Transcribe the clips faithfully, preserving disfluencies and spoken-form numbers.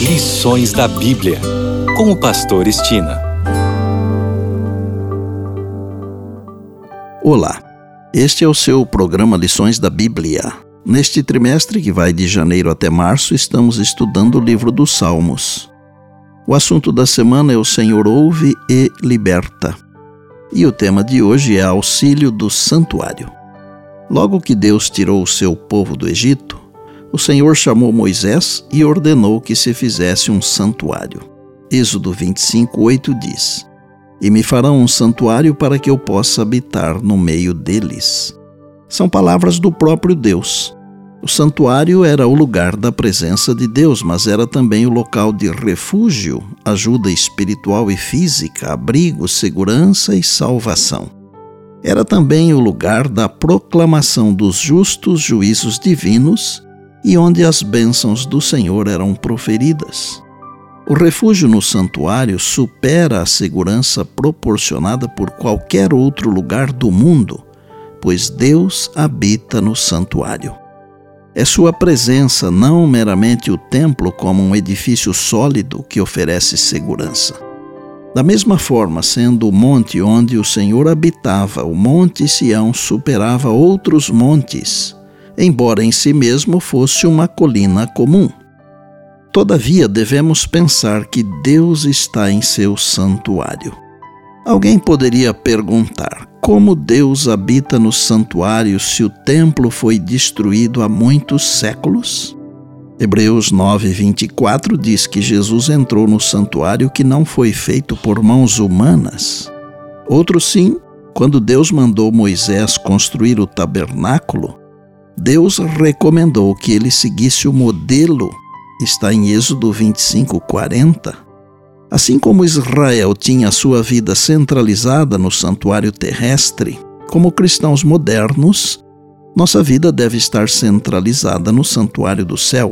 Lições da Bíblia, com o pastor Estina. Olá, este é o seu programa Lições da Bíblia. Neste trimestre, que vai de janeiro até março, estamos estudando o livro dos Salmos. O assunto da semana é o Senhor ouve e liberta. E o tema de hoje é auxílio do santuário. Logo que Deus tirou o seu povo do Egito, o Senhor chamou Moisés e ordenou que se fizesse um santuário. Êxodo vinte e cinco, oito diz: E me farão um santuário para que eu possa habitar no meio deles. São palavras do próprio Deus. O santuário era o lugar da presença de Deus, mas era também o local de refúgio, ajuda espiritual e física, abrigo, segurança e salvação. Era também o lugar da proclamação dos justos juízos divinos e onde as bênçãos do Senhor eram proferidas. O refúgio no santuário supera a segurança proporcionada por qualquer outro lugar do mundo, pois Deus habita no santuário. É sua presença, não meramente o templo como um edifício sólido que oferece segurança. Da mesma forma, sendo o monte onde o Senhor habitava, o Monte Sião superava outros montes, embora em si mesmo fosse uma colina comum. Todavia, devemos pensar que Deus está em seu santuário. Alguém poderia perguntar: como Deus habita no santuário se o templo foi destruído há muitos séculos? Hebreus nove, vinte e quatro diz que Jesus entrou no santuário que não foi feito por mãos humanas. Outro sim, quando Deus mandou Moisés construir o tabernáculo, Deus recomendou que ele seguisse o modelo, está em Êxodo vinte e cinco, quarenta. Assim como Israel tinha sua vida centralizada no santuário terrestre, como cristãos modernos, nossa vida deve estar centralizada no santuário do céu.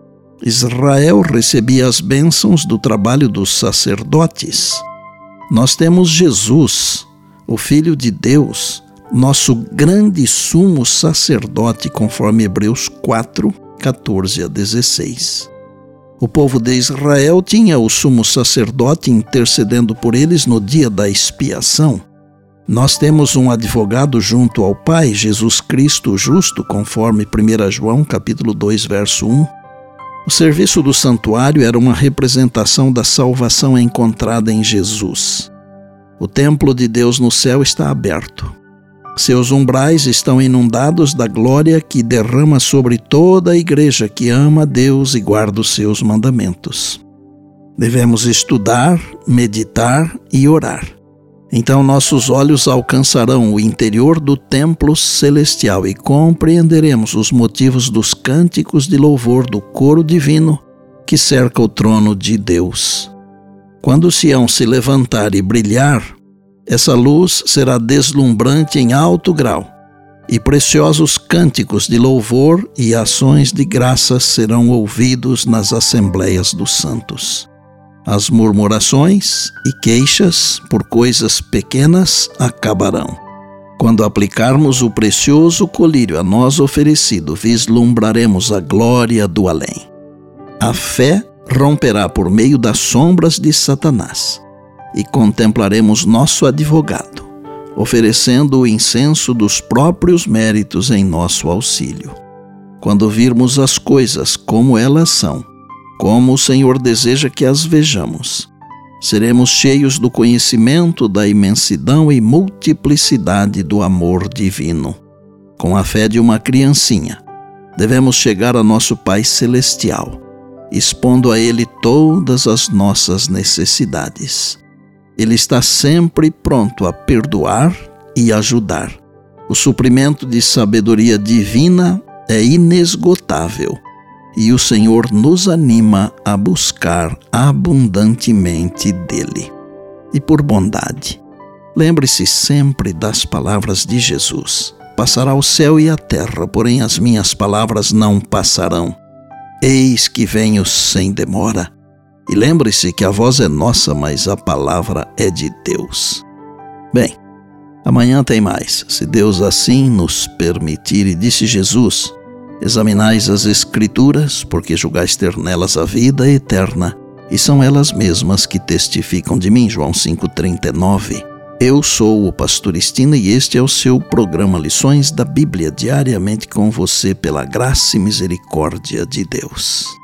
Israel recebia as bênçãos do trabalho dos sacerdotes. Nós temos Jesus, o Filho de Deus, nosso grande sumo sacerdote, conforme Hebreus quatro, catorze a dezesseis. O povo de Israel tinha o sumo sacerdote intercedendo por eles no dia da expiação. Nós temos um advogado junto ao Pai, Jesus Cristo justo, conforme primeiro João capítulo dois, verso um. O serviço do santuário era uma representação da salvação encontrada em Jesus. O templo de Deus no céu está aberto. Seus umbrais estão inundados da glória que derrama sobre toda a igreja que ama a Deus e guarda os seus mandamentos. Devemos estudar, meditar e orar. Então nossos olhos alcançarão o interior do templo celestial e compreenderemos os motivos dos cânticos de louvor do coro divino que cerca o trono de Deus. Quando Sião se levantar e brilhar, essa luz será deslumbrante em alto grau, e preciosos cânticos de louvor e ações de graças serão ouvidos nas assembleias dos santos. As murmurações e queixas por coisas pequenas acabarão. Quando aplicarmos o precioso colírio a nós oferecido, vislumbraremos a glória do além. A fé romperá por meio das sombras de Satanás, e contemplaremos nosso advogado, oferecendo o incenso dos próprios méritos em nosso auxílio. Quando virmos as coisas como elas são, como o Senhor deseja que as vejamos, seremos cheios do conhecimento da imensidão e multiplicidade do amor divino. Com a fé de uma criancinha, devemos chegar a nosso Pai Celestial, expondo a Ele todas as nossas necessidades. Ele está sempre pronto a perdoar e ajudar. O suprimento de sabedoria divina é inesgotável e o Senhor nos anima a buscar abundantemente dele. E por bondade, lembre-se sempre das palavras de Jesus: passará o céu e a terra, porém as minhas palavras não passarão. Eis que venho sem demora. E lembre-se que a voz é nossa, mas a palavra é de Deus. Bem, amanhã tem mais, se Deus assim nos permitir. E disse Jesus: Examinais as Escrituras, porque julgais ter nelas a vida eterna, e são elas mesmas que testificam de mim. João cinco, trinta e nove. Eu sou o pastor Estina e este é o seu programa Lições da Bíblia, diariamente com você pela graça e misericórdia de Deus.